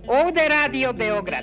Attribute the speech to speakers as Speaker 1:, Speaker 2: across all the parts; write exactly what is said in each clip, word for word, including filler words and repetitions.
Speaker 1: Ovde Radio Beograd.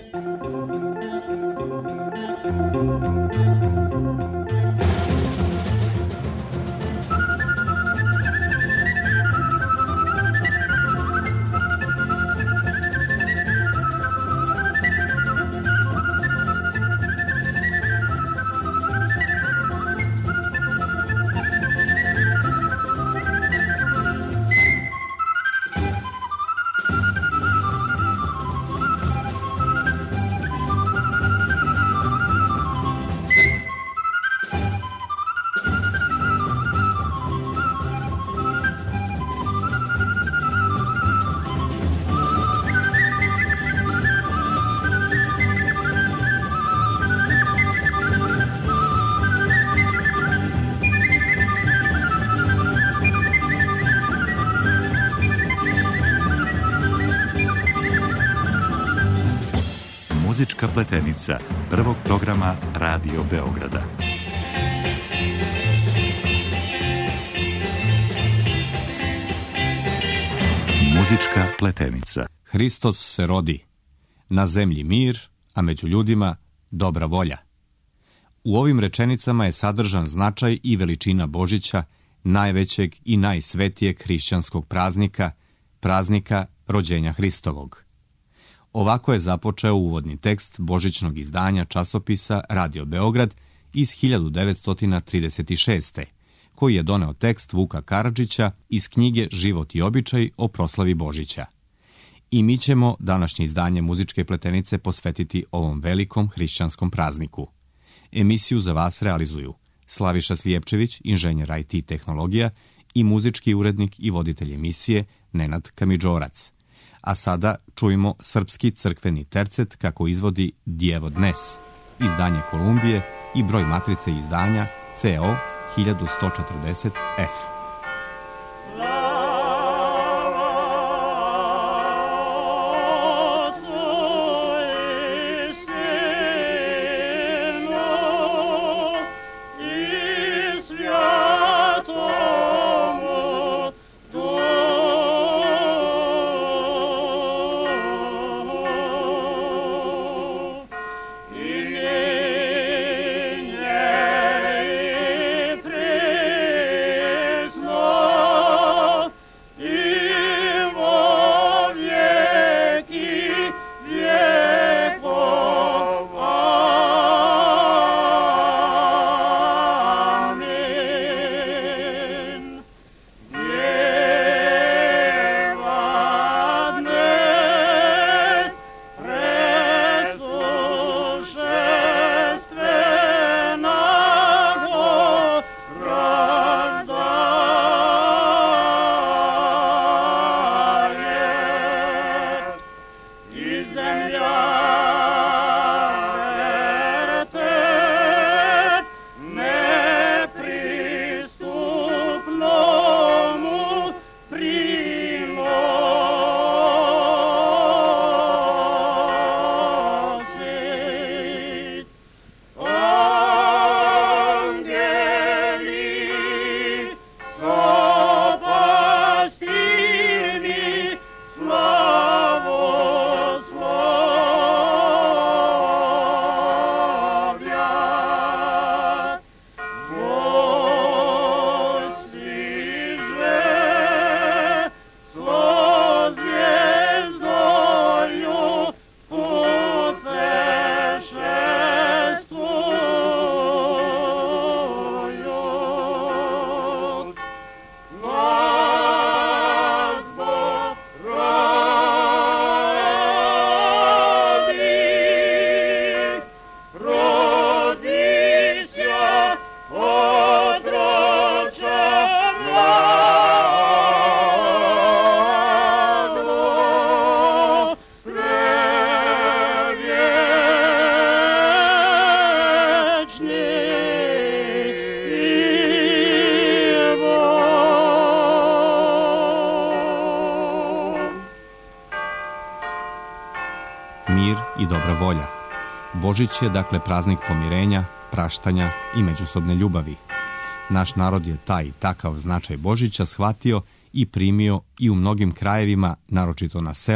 Speaker 2: Muzička pletenica prvog programa Radio Beograda. Muzička pletenica.
Speaker 3: Hristos se rodi. Na zemlji mir, a među ljudima dobra volja. U ovim rečenicama je sadržan značaj i veličina Božića, najvećeg i najsvetijeg hrišćanskog praznika, praznika rođenja Hristovog. Ovako je započeo uvodni tekst božićnog izdanja časopisa Radio Beograd iz hiljadu devetsto trideset šeste. koji je doneo tekst Vuka Karadžića iz knjige Život i običaj o proslavi Božića. I mi ćemo današnje izdanje Muzičke pletenice posvetiti ovom velikom hrišćanskom prazniku. Emisiju za vas realizuju Slaviša Slijepčević, inženjer I T tehnologija, i muzički urednik i voditelj emisije Nenad Kamidžorac. A sada čujemo srpski crkveni tercet kako izvodi Djevo Dnes, izdanje Kolumbije i broj matrice izdanja C O hiljadu sto četrdeset F. Mir i dobra volja. Božić je dakle praznik pomirenja, praštanja i međusobne ljubavi. Naš narod je taj takav značaj Božića shvatio i primio i u mnogim krajevima, naročito na selu,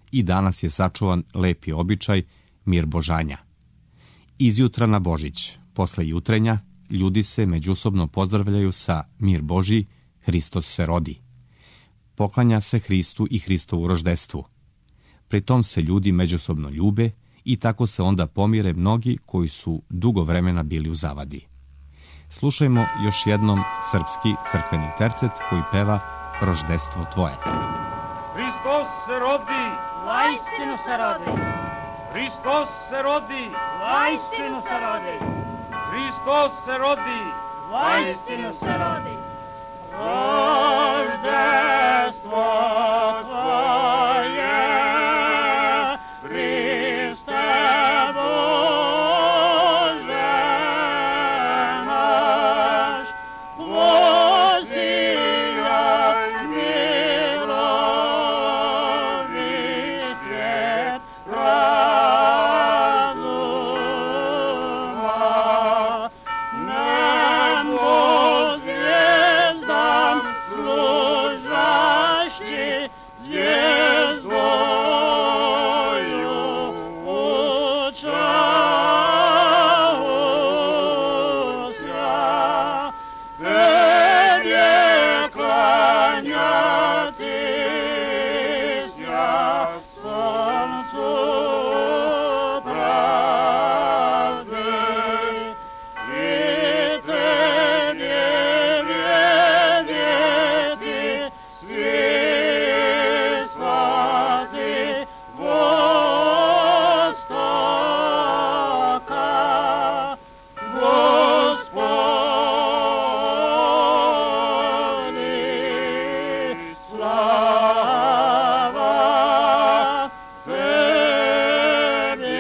Speaker 3: i danas je sačuvan lepi običaj mir božanja. Iz jutra na Božić, posle jutrenja, ljudi se međusobno pozdravljaju sa mir Božji, Hristos se rodi. Poklanja se Hristu i Hristovu roždestvu. Pri tom se ljudi međusobno ljube i tako se onda pomire mnogi koji su dugo vremena bili u zavadi. Slušajmo još jednom srpski crkveni tercet koji peva Roždestvo tvoje.
Speaker 1: Hristos se rodi,
Speaker 4: Vaistinu se rodi,
Speaker 1: Hristos se rodi,
Speaker 4: vaistinu se rodi,
Speaker 1: Hristos se rodi,
Speaker 4: vaistinu se rodi.
Speaker 1: Roždestvo tvoje, Hriste Bože naš, pozivaj milovi svijet razuma, nemo zvijezdam služašći, zvijezdoju učausja, tebi klanjati sja, soncu pravde, i tebi vjeriti svi svati vostoka, Gospodi, slava tebi.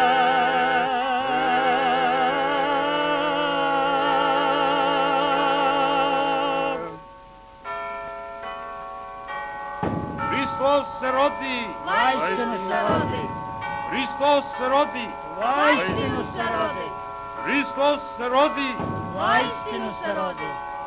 Speaker 1: Hristos se rodi,
Speaker 4: Vaistinu se rodi,
Speaker 1: Hristos se rodi,
Speaker 4: vaistinu se rodi,
Speaker 1: Hristos se rodi,
Speaker 4: vaistinu se rodi.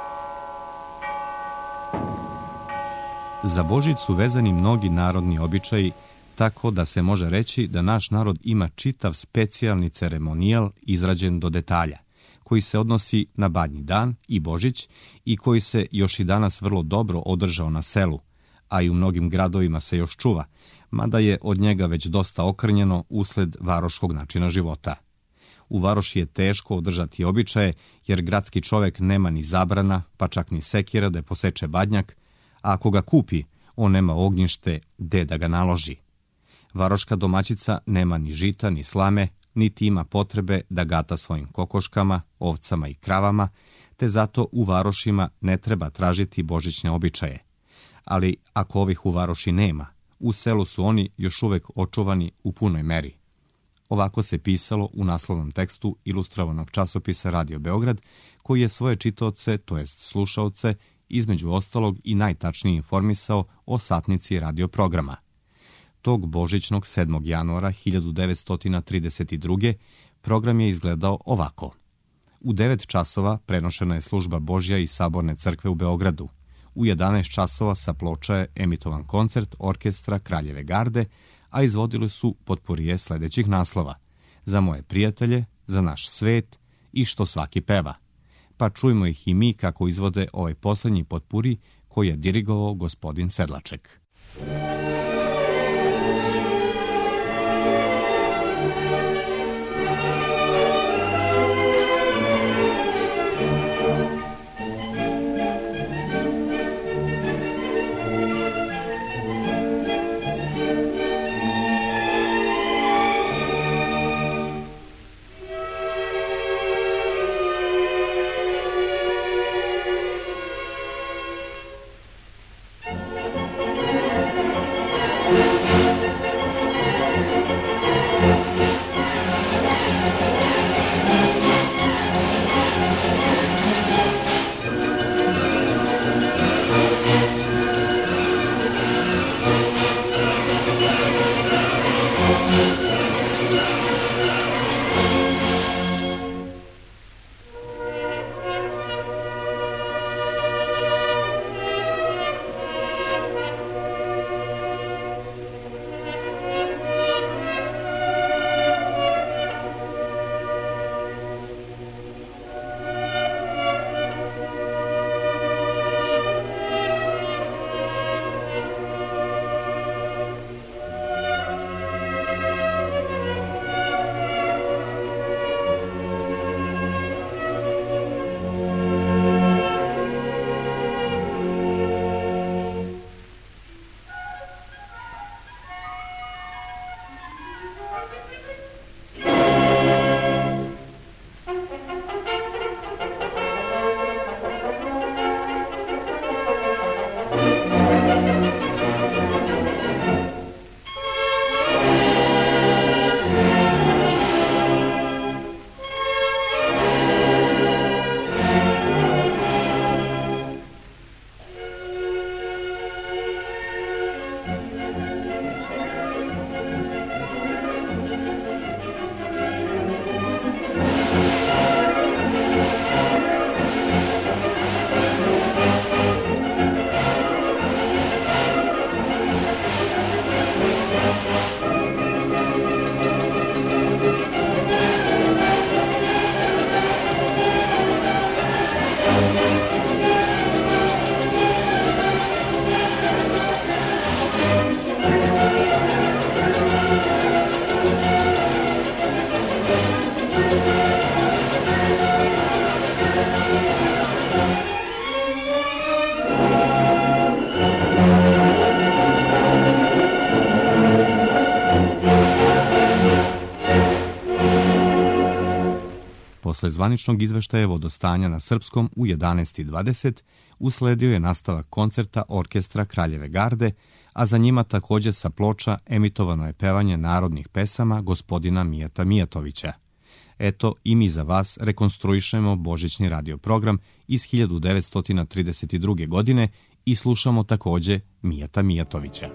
Speaker 3: Za Božić su vezani mnogi narodni običaji, tako da se može reći da naš narod ima čitav specijalni ceremonijal izrađen do detalja, koji se odnosi na Badnji dan i Božić i koji se još i danas vrlo dobro održao na selu, a i u mnogim gradovima se još čuva, mada je od njega već dosta okrnjeno usled varoškog načina života. U varoši je teško održati običaje, jer gradski čovek nema ni zabrana, pa čak ni sekira da poseče badnjak, a ako ga kupi, on nema ognjište gde da ga naloži. Varoška domaćica nema ni žita, ni slame, niti ima potrebe da gata svojim kokoškama, ovcama i kravama, te zato u varošima ne treba tražiti božićne običaje. Ali ako ovih u varoši nema, u selu su oni još uvek očuvani u punoj meri. Ovako se pisalo u naslovnom tekstu ilustrovanog časopisa Radio Beograd, koji je svoje čitaoce, to jest slušaoce, između ostalog i najtačnije informisao o satnici radio programa. Tog božićnog sedmog januara hiljadu devetsto trideset druge. program je izgledao ovako. U devet časova prenošena je služba Božja iz Saborne crkve u Beogradu. U jedanaest časova sa ploča je emitovan koncert orkestra Kraljeve garde, a izvodili su potpurije sledećih naslova: Za moje prijatelje, Za naš svet i Što svaki peva. Pa čujmo ih i mi kako izvode ovaj poslednji potpuri koji je dirigovao gospodin Sedlaček. Posle zvaničnog izveštaja vodostanja na srpskom u jedanaest i dvadeset usledio je nastavak koncerta orkestra Kraljeve garde, a za njima također sa ploča emitovano je pevanje narodnih pesama gospodina Mijata Mijatovića. Eto, i mi za vas rekonstruišemo božićni radio program iz hiljadu devetsto trideset druge. godine i slušamo također Mijata Mijatovića.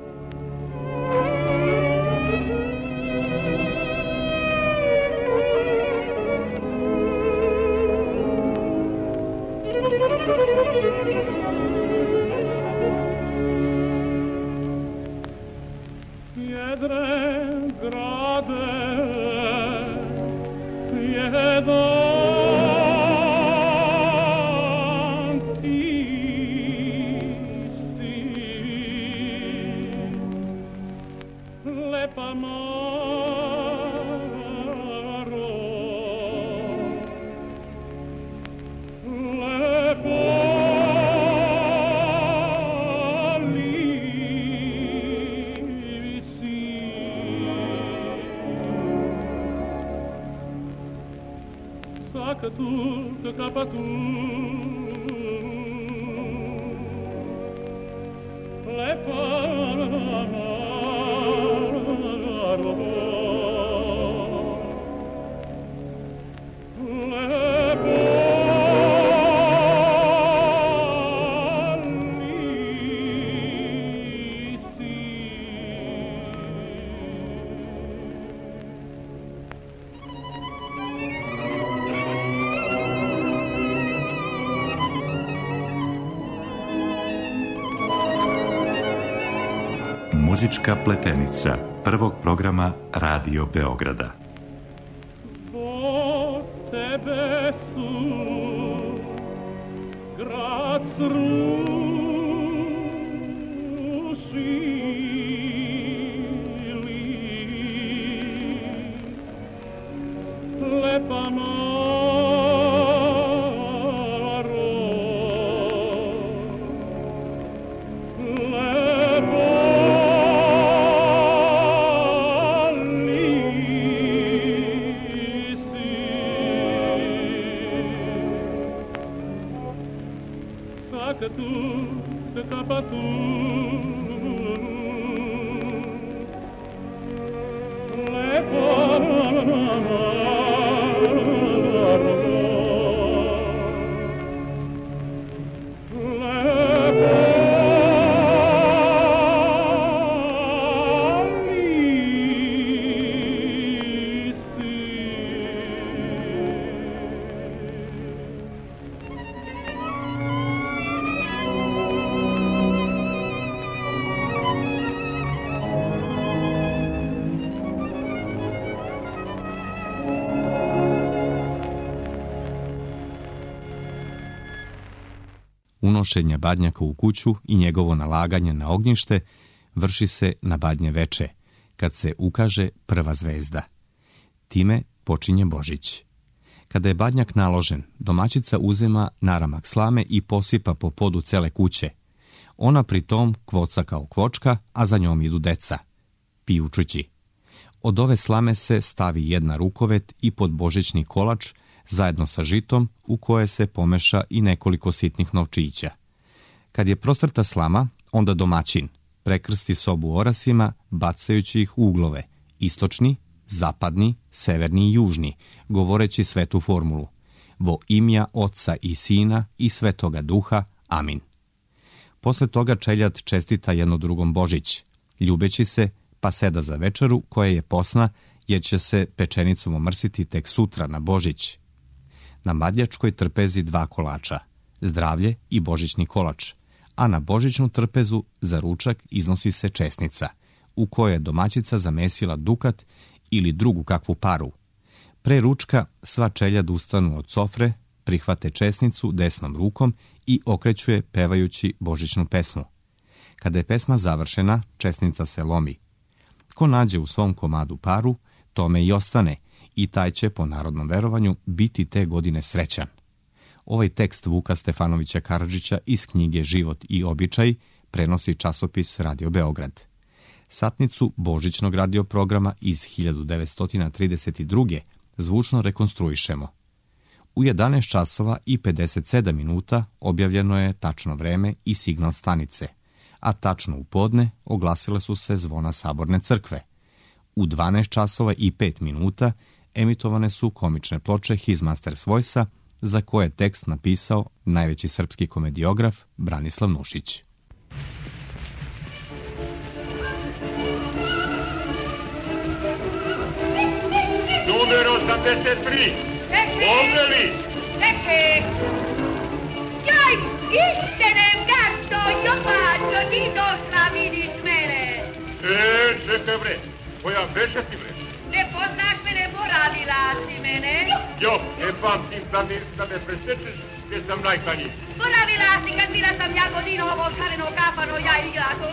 Speaker 2: Muzička pletenica prvog programa Radio Beograda.
Speaker 1: Zbog tebe su grad srušili, lepa
Speaker 3: Unošenje badnjaka u kuću i njegovo nalaganje na ognjište vrši se na badnje veče, kad se ukaže prva zvezda. Time počinje Božić. Kada je badnjak naložen, domaćica uzima naramak slame i posipa po podu cele kuće. Ona pri tom kvoca kao kvočka, a za njom idu deca, pijučući. Od ove slame se stavi jedna rukovet i pod božićni kolač, zajedno sa žitom u koje se pomeša i nekoliko sitnih novčića. Kad je prostrta slama, onda domaćin prekrsti sobu orasima, bacajući ih u uglove, istočni, zapadni, severni i južni, govoreći svetu formulu: vo imja Oca i Sina i Svetoga Duha, amin. Posle toga čeljad čestita jedno drugom Božić, ljubeći se, pa seda za večeru koja je posna, jer će se pečenicom omrsiti tek sutra na Božić. Na madljačkoj trpezi dva kolača, zdravlje i božićni kolač, a na božićnu trpezu za ručak iznosi se česnica, u kojoj je domaćica zamesila dukat ili drugu kakvu paru. Pre ručka sva čeljad ustanu od sofre, prihvate česnicu desnom rukom i okreću je pevajući božićnu pesmu. Kada je pesma završena, česnica se lomi. Ko nađe u svom komadu paru, tome i ostane, i taj će, po narodnom verovanju, biti te godine srećan. Ovaj tekst Vuka Stefanovića Karadžića iz knjige Život i običaj prenosi časopis Radio Beograd. Satnicu božićnog radio programa iz hiljadu devetsto trideset druge. zvučno rekonstruišemo. U jedanaest časova i pedeset sedam minuta objavljeno je tačno vreme i signal stanice, a tačno u podne oglasile su se zvona Saborne crkve. U dvanaest časova i pet minuta emitovane su komične ploče His Master's Voice-a, za koje je tekst napisao najveći srpski komediograf Branislav Nušić.
Speaker 5: Numer osamdeset tri. Ovdje li?
Speaker 4: Ehe! Joj, istenem gasto, Jovanko, ti došla vidiš mene.
Speaker 5: E, čekaj bre, koja beše ti bre?
Speaker 4: Ne poznaš mene, boravila si mene.
Speaker 5: Jo, ne pamtim da, mi, da me presjećeš, jer sam najtanji.
Speaker 4: Boravila si kad bila sam ja godinovo šareno kafano, ja igrato.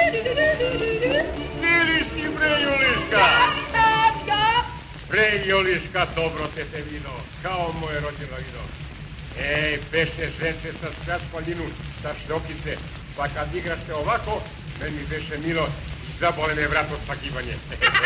Speaker 5: Bili si bre, Juliška?
Speaker 4: Ja sam, ja.
Speaker 5: Bre, Juliška, dobro te te vidio, kao moje rođeno vidio. Ej, beše žence sa skratkolinu, sa štokice, pa kad igrašte ovako, meni beše milo i zabole me vrat od sagibanje.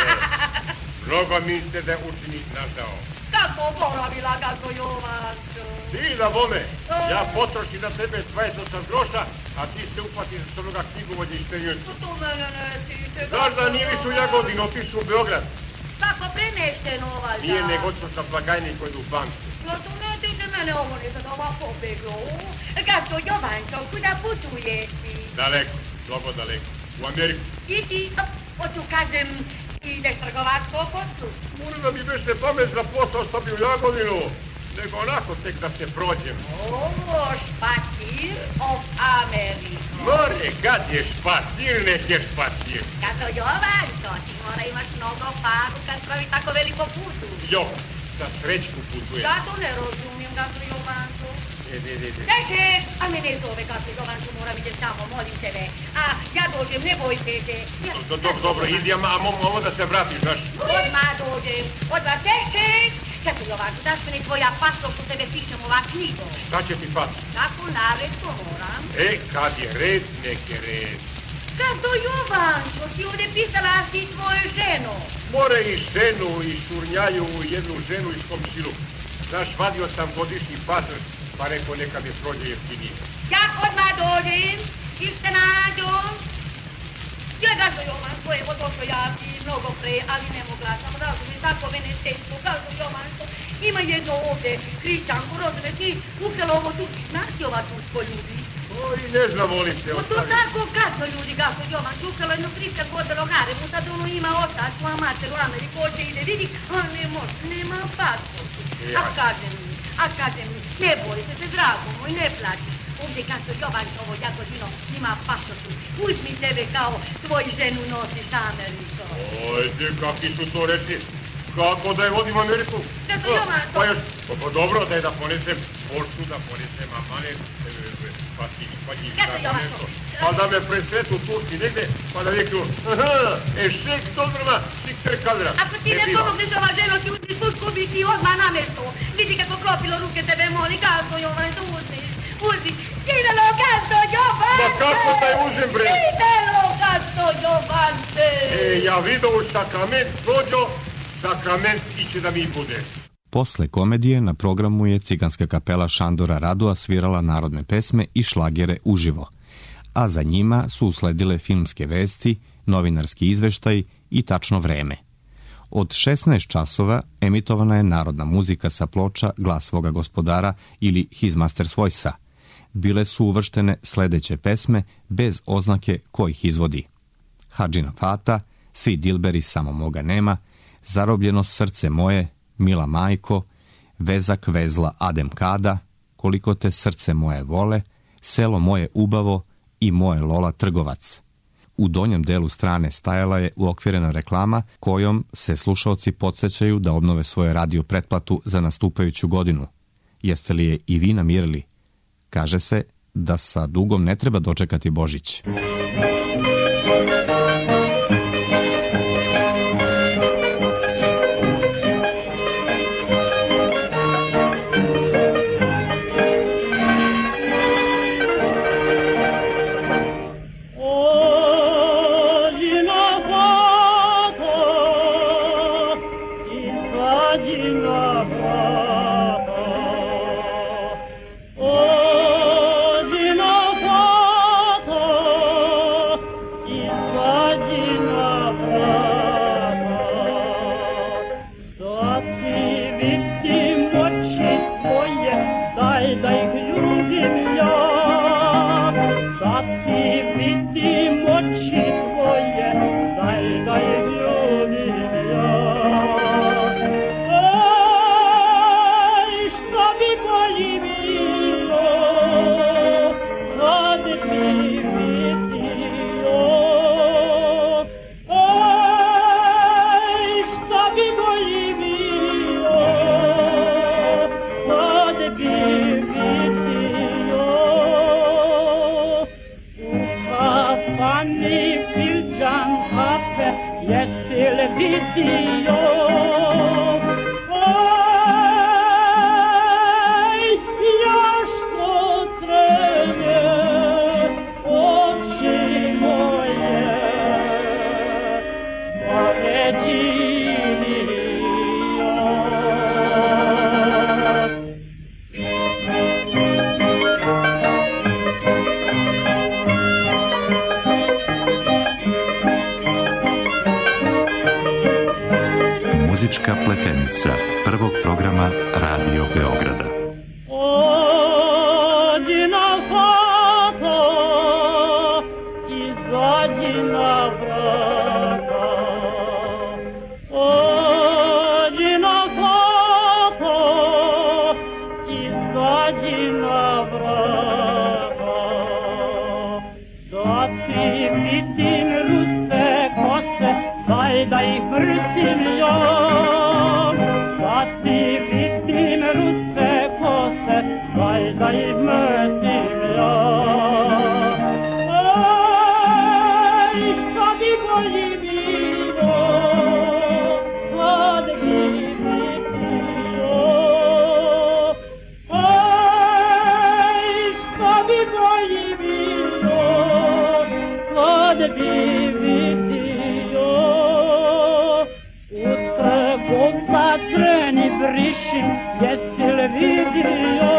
Speaker 5: Mnogo mislite da je učenik naš dao.
Speaker 4: Kako boravila, kako Jovanko?
Speaker 5: Ti da vome, ja potrošim na tebe dvadeset osam groša, a ti se upatiš s onoga knjigovodja iz Penjojcu.
Speaker 4: To mene ne tiče.
Speaker 5: Znaš da nije više u Jagodinu, otišu u Beograd.
Speaker 4: Kako premešteno, valjda?
Speaker 5: Nije nego što sam blagajnik koji idu u banku.
Speaker 4: No to ne tiče mene, ovo ne sad ova pobeglo. Kako Jovanko, kuda putuješ ti?
Speaker 5: Daleko, mnogo daleko. U Ameriku.
Speaker 4: I ti, hoću kažem, ideš trgovačko poslu.
Speaker 5: Moram da mi beše pamet za posao što bi u Jagodinu. Nego onako tek da se prođem.
Speaker 4: Ovo, špacir of America.
Speaker 5: More, kad je špacir, nek je špacir.
Speaker 4: Kako Jovanko, ti mora imaš mnogo paru kad pravi tako veliko putu.
Speaker 5: Jo, sa srećku putuje.
Speaker 4: Ja to ne razumijem, kako Jovanko.
Speaker 5: Ne, ne, ne, ne.
Speaker 4: Deše, a me ne zove kako Jovanko, moram idem tamo, molim tebe. A ja dođem, ne bojte se. Ja,
Speaker 5: Do, do, dobro, idi, a mogu da se vratiš, znaš.
Speaker 4: Odmah dođem, odmah Deše. Kako Jovanko, daš mene tvoja pasto što tebe pišem ova knjigo.
Speaker 5: Šta će ti pati?
Speaker 4: Kako nared to moram?
Speaker 5: E, kad je red, nek je red.
Speaker 4: Kako Jovanko, ti ovdje pisala si tvoju ženu.
Speaker 5: More i ženu, i šurnjaju jednu ženu iz komšilu. Znaš, vadio sam godišnji patr, pa rekao neka mi prođe jeftinije.
Speaker 4: Ja odmah dođem, iste nađom. Ja kako Jovanko, evo došlo ja ti mnogo pre, ali ne mogla sam razumjeti, tako mene teško, kako Jovanko. Ima jedno ovdje, hrišćanko, rozumije ti, ukralo ovo tu, znaš ti ova tursko ljudi?
Speaker 5: Oj, ne znam, molim te,
Speaker 4: O to
Speaker 5: ostavi.
Speaker 4: tako kako ljudi, kako Jovanko, ukralo jedno hrišćanko od Rogare, mu sad ono ima otac, moja mater u Ameriku, hoće ide, vidi, a ne može, nema pasportu. A kažem mi, a kažem mi, ne boli se se, drago moj, ne plaći. Ovdje kako Jovanko, ovo Jagodino, ima pasportu. Uzmi tebe kao tvoju ženu nosiš Ameriku.
Speaker 5: Ojde, kakvi su to reči? Kako da je vodim Ameriku?
Speaker 4: Kako Jovanko?
Speaker 5: Pa još, pa, pa dobro da je da ponesem poštu, da ponesem amane, e, e, pa ti, pa njih,
Speaker 4: Kako
Speaker 5: tako
Speaker 4: Jovanko?
Speaker 5: nešto. Pa da me presretu Turci negde, pa da rekli, aha, ešek dobrma, šikter kadra.
Speaker 4: Ako ti ne
Speaker 5: biva.
Speaker 4: pomogneš ova ženo, ti uzmi sudku, bi ti odmah na mesto. Vidi kako klopilo ruke tebe moli, kako Jovanko uzmiš. Uzmi, idelo gasto Jovanko!
Speaker 5: Ma kako da je uzem, bre?
Speaker 4: Idelo gasto Jovante!
Speaker 5: E, ja vidio u sakrament prođo, sakrament iće da mi bude.
Speaker 3: Posle komedije na programu je ciganska kapela Šandora Radua svirala narodne pesme i šlagere uživo, a za njima su usledile filmske vesti, novinarski izveštaj i tačno vreme. Od šesnaest časova emitovana je narodna muzika sa ploča Glas svoga gospodara ili His Master's Voice-a. Bile su uvrštene sledeće pesme bez oznake ko ih izvodi: Hadžina Fata, Svi dilberi samo moga nema, Zarobljeno srce moje, Mila majko, Vezak vezla Adem Kada, Koliko te srce moje vole, Selo moje ubavo i Moje Lola trgovac. U donjem delu strane stajala je uokvirena reklama kojom se slušaoci podsjećaju da obnove svoje radio pretplatu za nastupajuću godinu. Jeste li je i vi namirili? Kaže se da sa dugom ne treba dočekati Božić.
Speaker 1: Hadžina Fata, vidio.
Speaker 2: Muzička pletenica prvog programa Radio Beograda.
Speaker 1: Ođi na fato, izađi na vrata. Ođi na fato, izađi na vrata. Da ti vidim ruste kose, daj da ih vrstim ja. Da ih mrsim ja. Ej, šta bi bolji bilo, kad bi vidio. Ej, šta bi bolji bilo, kad bi vidio. U trgu patreni brišim, jesi li vidio.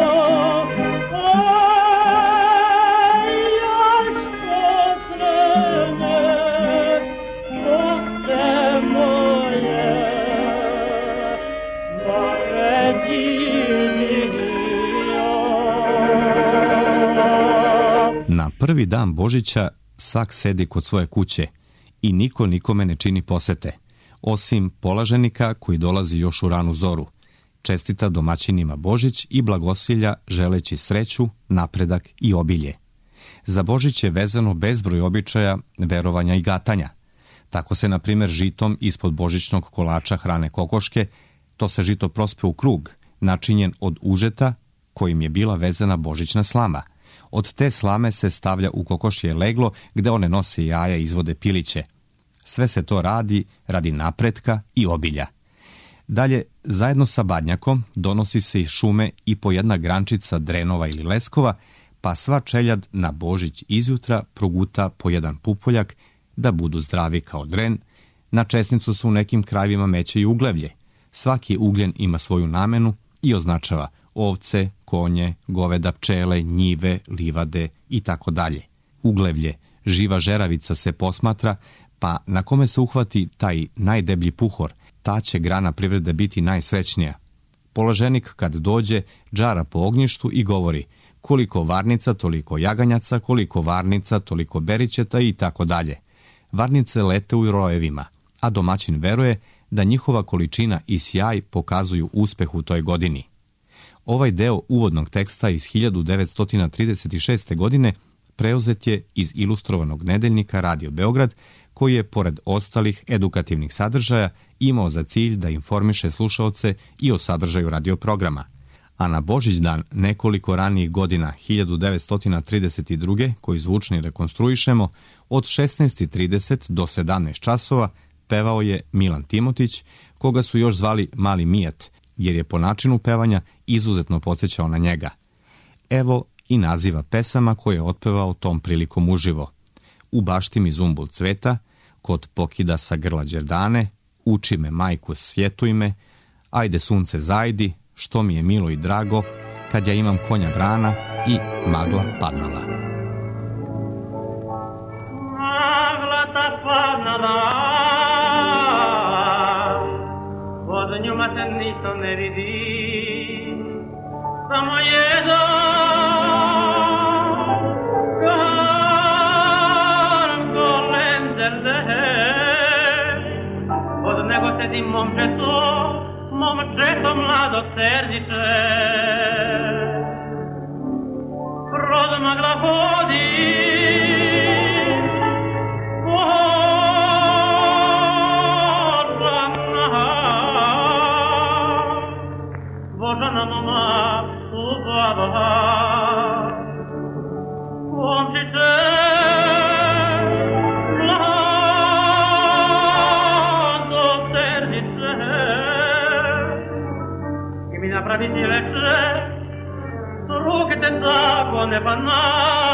Speaker 3: Na prvi dan Božića svak sedi kod svoje kuće i niko nikome ne čini posete, osim polaženika koji dolazi još u ranu zoru. Čestita domaćinima Božić i blagosilja želeći sreću, napredak i obilje. Za Božić je vezano bezbroj običaja, verovanja i gatanja. Tako se, na primjer, žitom ispod božićnog kolača hrane kokoške, to se žito prospe u krug, načinjen od užeta kojim je bila vezana božićna slama. Od te slame se stavlja u kokošje leglo gde one nose jaja i izvode piliće. Sve se to radi radi napretka i obilja. Dalje, zajedno sa badnjakom donosi se iz šume i po jedna grančica drenova ili leskova, pa sva čeljad na Božić izjutra proguta po jedan pupoljak da budu zdravi kao dren. Na česnicu su u nekim krajevima meće i uglevlje. Svaki ugljen ima svoju namenu i označava ovce, konje, goveda, pčele, njive, livade i tako dalje. Uglevlje, živa žeravica se posmatra, pa na kome se uhvati taj najdeblji puhor, ta će grana privrede biti najsrećnija. Položenik kad dođe, džara po ognjištu i govori koliko varnica, toliko jaganjaca, koliko varnica, toliko berićeta i tako dalje. Varnice lete u rojevima, a domaćin veruje da njihova količina i sjaj pokazuju uspeh u toj godini. Ovaj deo uvodnog teksta iz hiljadu devetsto trideset šeste. godine preuzet je iz ilustrovanog nedeljnika Radio Beograd, koji je, pored ostalih edukativnih sadržaja, imao za cilj da informiše slušaoce i o sadržaju radioprograma. A na Božić dan nekoliko ranijih godina, hiljadu devetsto trideset druge. koji zvučni rekonstruišemo, od šesnaest i trideset do sedamnaest časova pevao je Milan Timotić, koga su još zvali Mali Mijat, jer je po načinu pevanja izuzetno podsjećao na njega. Evo i naziva pesama koje je otpevao tom prilikom uživo. U bašti mi zumbul cveta, Kod pokida sa grla đerdane, Uči me majku sjetuj me, Ajde sunce zajdi, Što mi je milo i drago, Kad ja imam konja vrana i Magla padnala.
Speaker 1: Magla ta padnala, od njuma se ništa ne vidi, samo jedan od nego sedi momčeto, momčeto mlado serdiče. Kroz magla hodi, Božana mama ubava, momčiče napraviti leče, ruke te tako ne pana,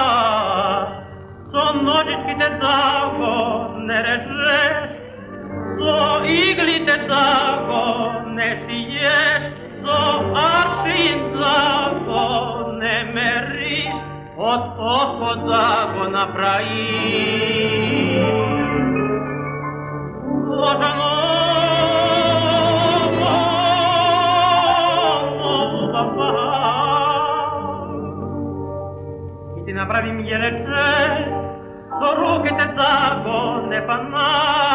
Speaker 1: so nožički te tako ne režeš, so igli te tako ne šiješ, so aršin tako ne meriš, od oko tako napraviš. Ložano napravim jeleče, so ruke te tako ne pana,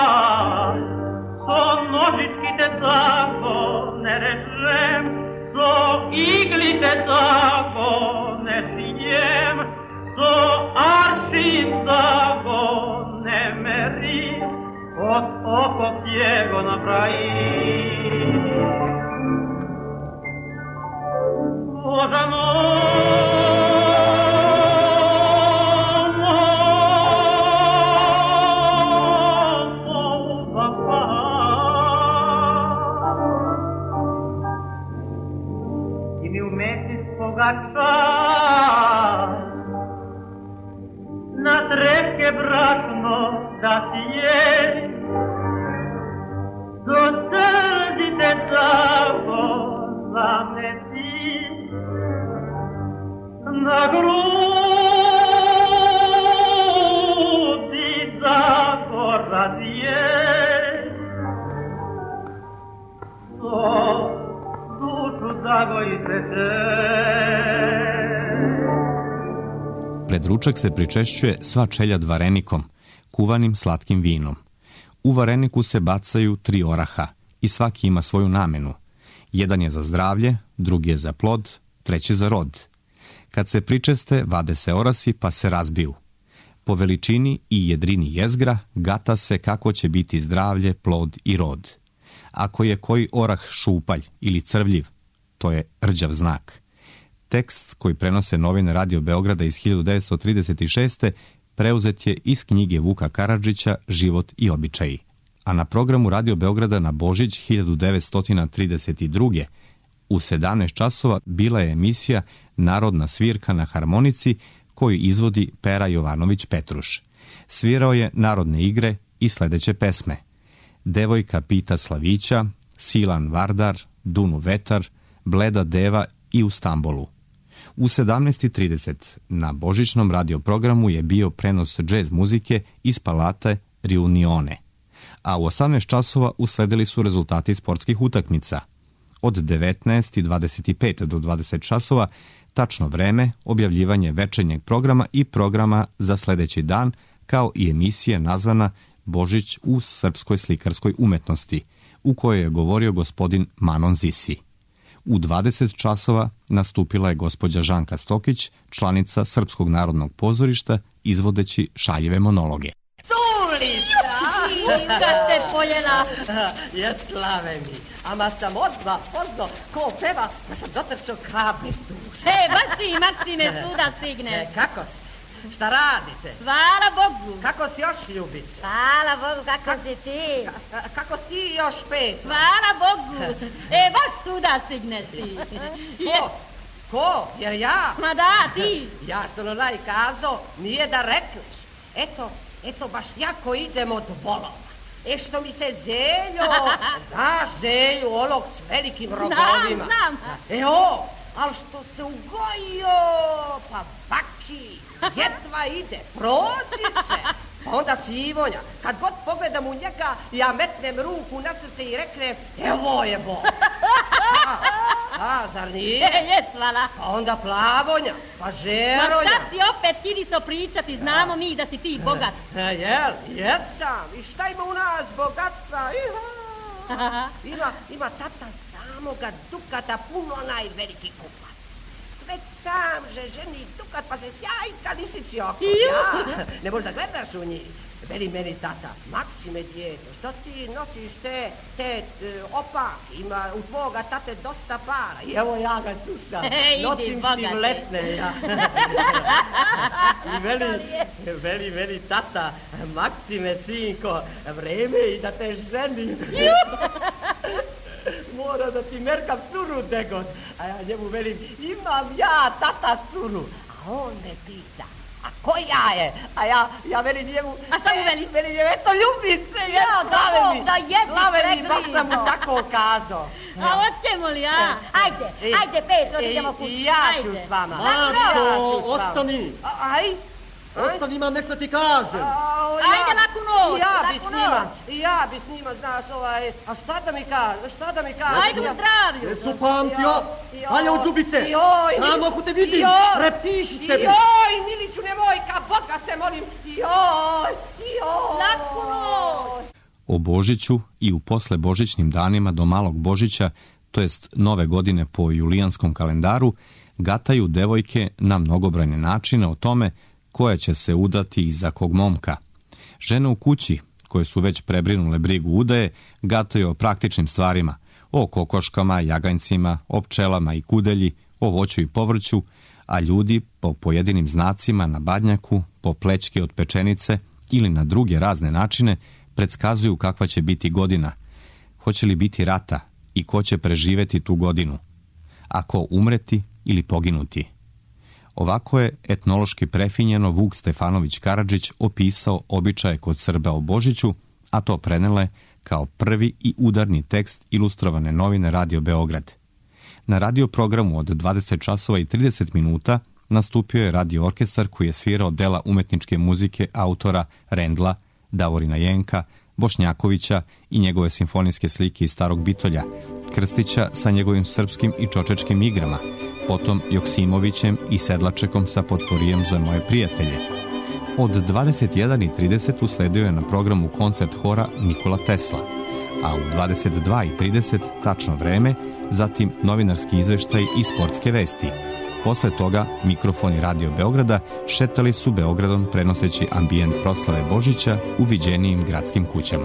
Speaker 1: so nožički te tako ne režem, so igli te tako ne sijem, so aršin tako ne merim, od oko tjego napravim. Božano na trepke brašno da ti je, do srdite tako zameti, na grudi tako razije, so dušu zagojite te.
Speaker 3: Pred ručak se pričešćuje sva čeljad varenikom, kuvanim slatkim vinom. U vareniku se bacaju tri oraha i svaki ima svoju namenu. Jedan je za zdravlje, drugi je za plod, treći za rod. Kad se pričeste, vade se orasi pa se razbiju. Po veličini i jedrini jezgra gata se kako će biti zdravlje, plod i rod. Ako je koji orah šupalj ili crvljiv, to je rđav znak. Tekst koji prenose novine Radio Beograda iz hiljadu devetsto trideset šeste. preuzet je iz knjige Vuka Karadžića Život i običaji. A na programu Radio Beograda na Božić hiljadu devetsto trideset druge. u sedamnaest časova bila je emisija Narodna svirka na harmonici koju izvodi Pera Jovanović Petruš. Svirao je narodne igre i sledeće pesme: Devojka pita Slavića, Silan Vardar, Dunu vetar, Bleda deva i U Stambolu. U sedamnaest trideset na božićnom radioprogramu je bio prenos džez muzike iz palate Riunione, a u osamnaest časova usledili su rezultati sportskih utakmica. Od devetnaest i dvadeset pet do dvadeset časova tačno vreme, objavljivanje večernjeg programa i programa za sledeći dan, kao i emisija nazvana Božić u srpskoj slikarskoj umetnosti, u kojoj je govorio gospodin Manon Zisi. U dvadeset časova nastupila je gospođa Žanka Stokić, članica Srpskog narodnog pozorišta, izvodeći šaljive monologe.
Speaker 6: Sulica! Kad te poljena, je slave mi. Ama sam odmah poznao ko peva, pa sam dotrčao kapi s duše.
Speaker 7: E, baš ti, Maksime, suda stigne.
Speaker 6: E, kako si? Šta radite?
Speaker 7: Hvala Bogu.
Speaker 6: Kako si još, ljubice?
Speaker 7: Hvala Bogu, kako Ka- si ti?
Speaker 6: Ka- kako si ti još, pet?
Speaker 7: Hvala Bogu. E, baš suda stigne ti.
Speaker 6: Ko? Ko? Jer ja?
Speaker 7: Ma da, ti.
Speaker 6: Ja što onaj kazao, nije da rekliš. Eto, eto, baš jako idemo do bolova. E, što mi se Zeljo, znaš Zelju, onog s velikim rogovima.
Speaker 7: Znam, znam.
Speaker 6: E, o, ali što se ugojio, pa baki, jedva ide, prođi se. Pa onda si Ivonja, kad god pogledam u njega, ja metnem ruku na srce i reknem, evo je Bog. A, a, zar nije?
Speaker 7: E, jes, hvala.
Speaker 6: Pa onda Plavonja, pa
Speaker 7: Ma
Speaker 6: Žeronja.
Speaker 7: šta si opet kidiso pričati, znamo mi da si ti bogat.
Speaker 6: E, jel, jesam. I šta ima u nas bogatstva? Iha. Ima, ima tata samoga dukata, puno onaj veliki kupac. Sve sam že ženi dukat, pa se sjajka lisići oko. Ja, ne možda gledaš u njih. Veli meni tata, Maksime djeto, što ti nosiš te, te opake, ima u tvoga tate dosta para. I evo ja ga slušam,
Speaker 7: E,
Speaker 6: nosim štivletne, ja. I veli, veli, veli tata, Maksime, sinko, vreme i da te ženim. Moj mora da ti merkam curu degod. A ja njemu velim, imam ja tata curu. A on me pita, a koja je? A ja, ja velim njemu...
Speaker 7: A šta mu veliš?
Speaker 6: Velim njemu, eto ljubice, ja,
Speaker 7: Bravo,
Speaker 6: slave mi.
Speaker 7: da jedi
Speaker 6: Slave mi,
Speaker 7: sve
Speaker 6: baš sam mu
Speaker 7: krivo.
Speaker 6: tako kazao.
Speaker 7: A hoćemo li, a? Ajde,
Speaker 6: I-
Speaker 7: ajde, Petro, da
Speaker 6: i-
Speaker 7: idemo kući.
Speaker 6: I ja ću
Speaker 7: Ajde.
Speaker 6: s vama.
Speaker 7: Marko,
Speaker 6: Ja ću s vama.
Speaker 8: ostani.
Speaker 6: A- Aj,
Speaker 8: Ostani, imam nešto ti kažem.
Speaker 6: A,
Speaker 7: Ajde, laku noć,
Speaker 6: I ja bi
Speaker 7: laku
Speaker 6: s njima,
Speaker 7: noć.
Speaker 6: i ja bi s njima, znaš, ovaj, a šta da mi kaže, šta da mi kaže?
Speaker 7: Ajde u zdravlju.
Speaker 8: Jesu pamtio? Ajde od Ljubice.
Speaker 6: Joj,
Speaker 8: Samo ako te vidim,
Speaker 6: joj,
Speaker 8: prepiši sebi.
Speaker 6: Joj, Miliću, nemoj, ka Boga te molim, joj, joj.
Speaker 7: Laku noć.
Speaker 3: O Božiću i u posle božićnim danima do malog Božića, to jest nove godine po julijanskom kalendaru, gataju devojke na mnogobrojne načine o tome koja će se udati i za kog momka. Žene u kući, koje su već prebrinule brigu udaje, gataju o praktičnim stvarima, o kokoškama, jaganjcima, o pčelama i kudelji, o voću i povrću, a ljudi po pojedinim znacima na badnjaku, po plećke od pečenice ili na druge razne načine predskazuju kakva će biti godina, hoće li biti rata i ko će preživeti tu godinu, a ko umreti ili poginuti. Ovako je etnološki prefinjeno Vuk Stefanović Karadžić opisao običaje kod Srba o Božiću, a to prenele kao prvi i udarni tekst ilustrovane novine Radio Beograd. Na radio programu od dvadeset časova i trideset minuta nastupio je radio orkestar koji je svirao dela umetničke muzike autora Rendla, Davorina Jenka, Bošnjakovića i njegove simfonijske slike iz Starog Bitolja, Krstića sa njegovim srpskim i čočečkim igrama, potom Joksimovićem i Sedlačekom sa potporijem za moje prijatelje. Od dvadeset jedan i trideset usledio je na programu koncert hora Nikola Tesla, a u dvadeset dva i trideset tačno vreme, zatim novinarski izveštaj i sportske vesti. Posle toga mikrofoni Radio Beograda šetali su Beogradom prenoseći ambijent proslave Božića u viđenijim gradskim kućama.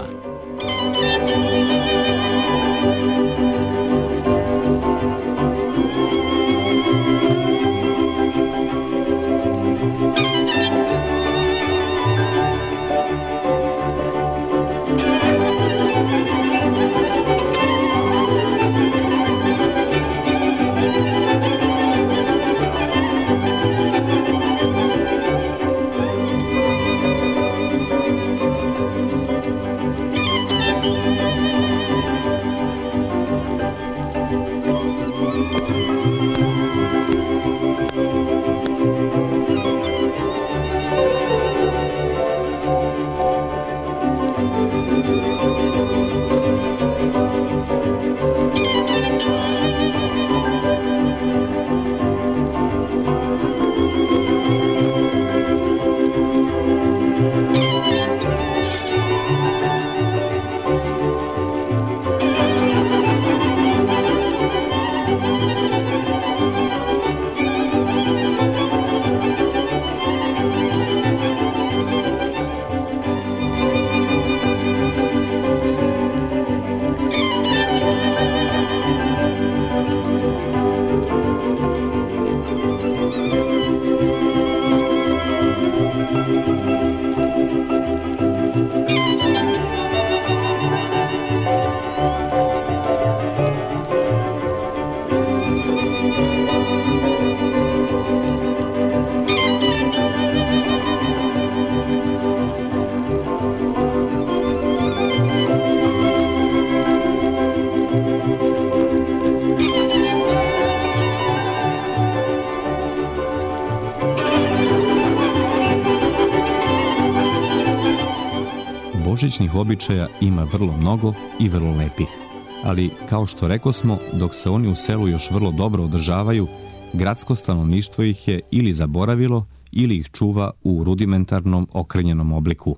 Speaker 3: Božićnih običaja ima vrlo mnogo i vrlo lepih, ali kao što rekosmo, dok se oni u selu još vrlo dobro održavaju, gradsko stanovništvo ih je ili zaboravilo ili ih čuva u rudimentarnom okrenjenom obliku.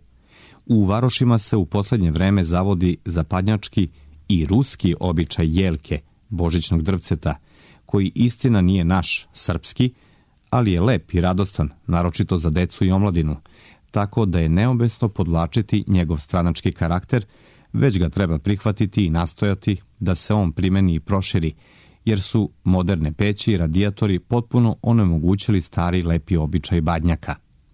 Speaker 3: U varošima se u poslednje vreme zavodi zapadnjački i ruski običaj jelke, božićnog drvceta, koji istina nije naš, srpski, ali je lep i radostan, naročito za decu i omladinu, tako da je neobesno podvlačiti njegov stranački karakter, već ga treba prihvatiti i nastojati da se on primeni i proširi, jer su moderne peći i radijatori potpuno onemogućili stari lepi običaj badnjaka.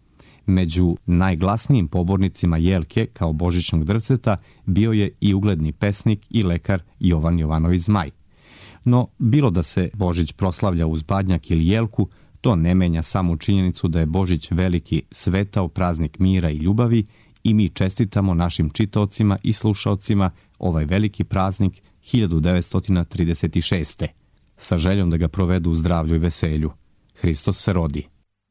Speaker 3: Među najglasnijim pobornicima jelke kao božićnog drvceta bio je i ugledni pesnik i lekar Jovan Jovanović Zmaj, No, bilo da se Božić proslavlja uz badnjak ili jelku, to ne menja samu činjenicu da je Božić veliki svetao praznik mira i ljubavi i mi čestitamo našim čitaocima i slušaocima ovaj veliki praznik hiljadu devetsto trideset šeste. sa željom da ga provedu u zdravlju i veselju. Hristos se rodi.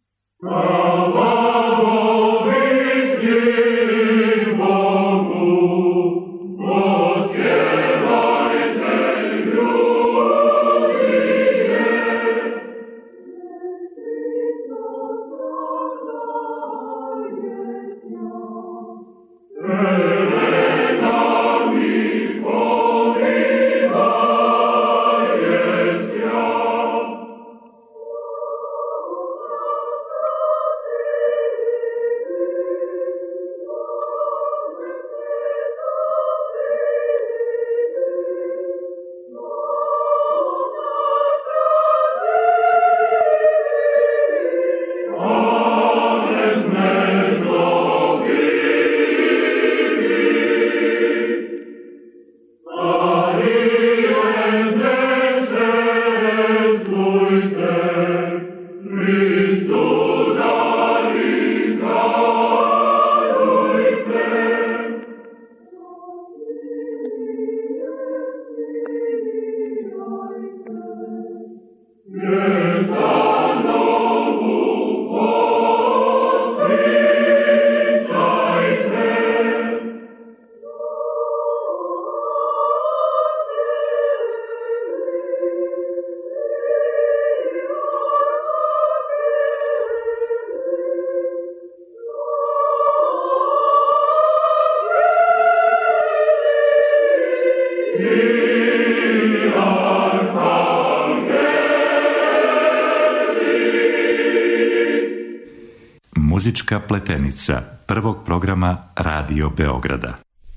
Speaker 2: Muzička pletenica prvog programa Radio Beograda.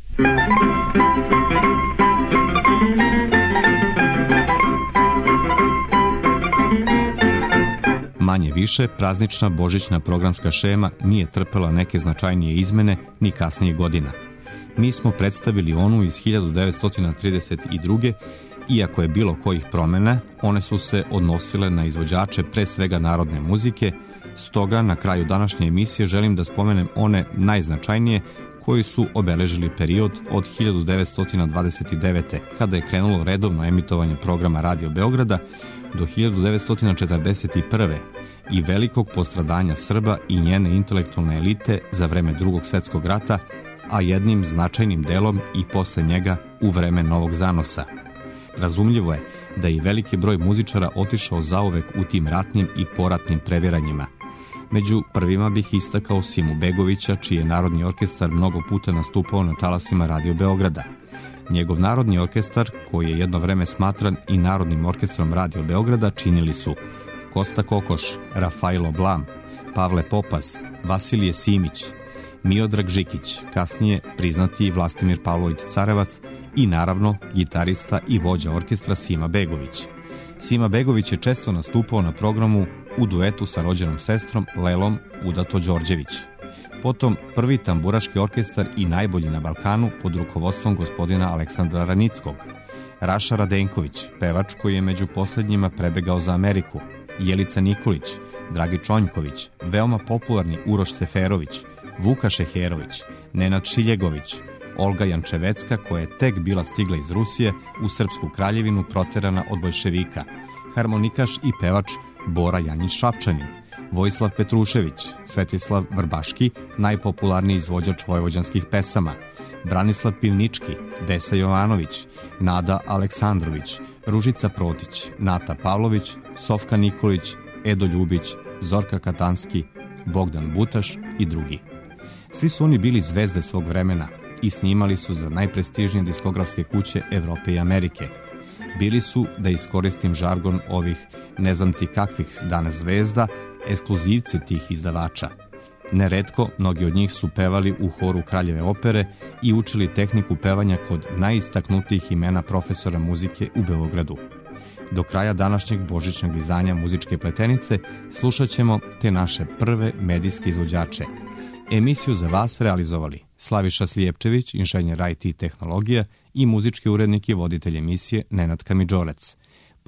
Speaker 3: Manje više, praznična božićna programska šema nije trpela neke značajnije izmene ni kasnije godina. Mi smo predstavili onu iz hiljadu devetsto trideset druge. Iako je bilo kojih promjena, one su se odnosile na izvođače pre svega narodne muzike. Stoga, na kraju današnje emisije želim da spomenem one najznačajnije koji su obeležili period od hiljadu devetsto dvadeset devete. kada je krenulo redovno emitovanje programa Radio Beograda do hiljadu devetsto četrdeset prve. i velikog postradanja Srba i njene intelektualne elite za vreme Drugog svjetskog rata, a jednim značajnim delom i posle njega u vreme Novog zanosa. Razumljivo je da je veliki broj muzičara otišao zauvek u tim ratnim i poratnim previranjima. Među prvima bih istakao Simu Begovića, čiji je Narodni orkestar mnogo puta nastupao na talasima Radio Beograda. Njegov Narodni orkestar, koji je jedno vreme smatran i Narodnim orkestrom Radio Beograda, činili su Kosta Kokoš, Rafailo Blam, Pavle Popas, Vasilije Simić, Miodrag Žikić, kasnije priznati Vlastimir Pavlović Carevac i naravno gitarista i vođa orkestra Sima Begović. Sima Begović je često nastupao na programu u duetu sa rođenom sestrom Lelom Udato Đorđević. Potom prvi tamburaški orkestar i najbolji na Balkanu pod rukovodstvom gospodina Aleksandra Ranickog. Raša Radenković, pevač koji je među posljednjima prebegao za Ameriku. Jelica Nikolić, Dragi Čonjković, veoma popularni Uroš Seferović, Vuka Šeherović, Nenad Šiljegović, Olga Jančevecka, koja je tek bila stigla iz Rusije u Srpsku kraljevinu proterana od boljševika, harmonikaš i pevač Bora Janjić Šapčanin, Vojislav Petrušević, Svetislav Vrbaški, najpopularniji izvođač vojvođanskih pesama, Branislav Pivnički, Desa Jovanović, Nada Aleksandrović, Ružica Protić, Nata Pavlović, Sofka Nikolić, Edo Ljubić, Zorka Katanski, Bogdan Butaš i drugi. Svi su oni bili zvezde svog vremena i snimali su za najprestižnije diskografske kuće Evrope i Amerike. Bili su, da iskoristim žargon ovih ne znam ti kakvih danas zvezda, ekskluzivci tih izdavača. Neretko, mnogi od njih su pevali u horu Kraljeve opere i učili tehniku pevanja kod najistaknutijih imena profesora muzike u Beogradu. Do kraja današnjeg božićnog izdanja Muzičke pletenice slušat ćemo te naše prve medijske izvođače. Emisiju za vas realizovali Slaviša Slijepčević, inženjer I T tehnologija i muzički urednik i voditelj emisije Nenad Kamidžorec.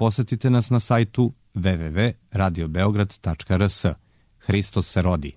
Speaker 3: posetite nas na sajtu w w w tačka radio beograd tačka r s. Hristos se rodi.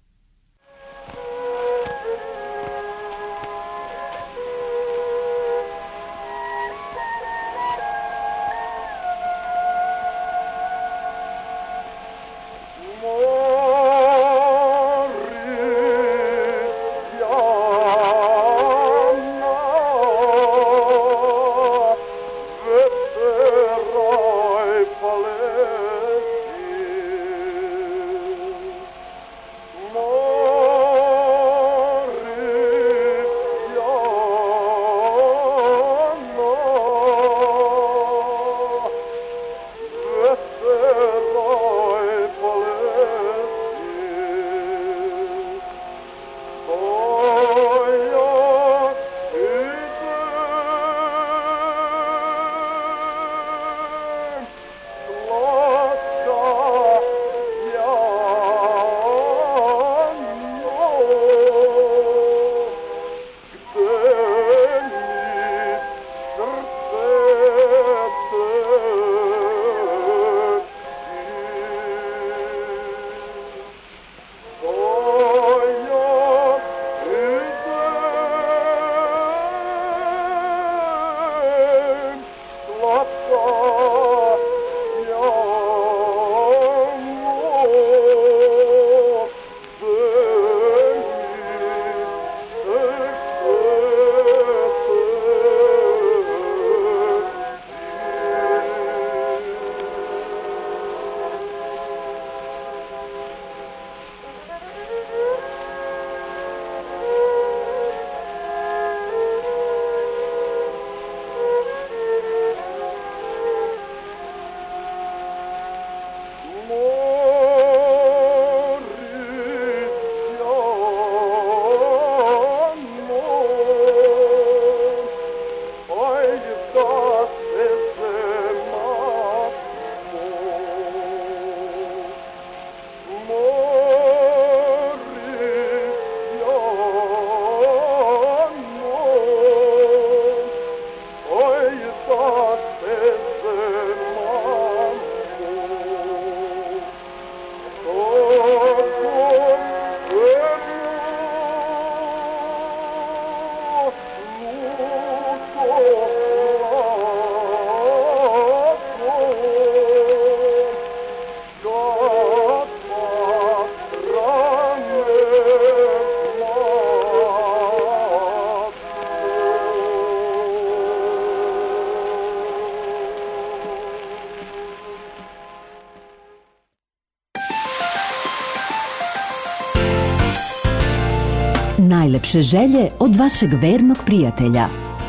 Speaker 9: Najlepše želje od vašeg vernog prijatelja.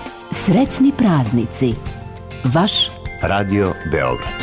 Speaker 9: Srećni praznici. Vaš
Speaker 10: Radio Beograd.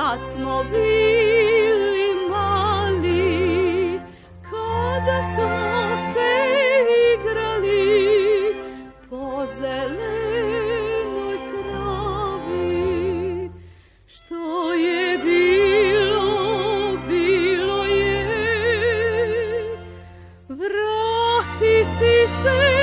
Speaker 11: kad smo bili mali, kada smo se igrali po zelenoj travi. Što je bilo, bilo je, vratiti se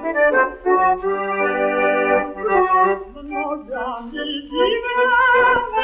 Speaker 12: Mnoga mi divna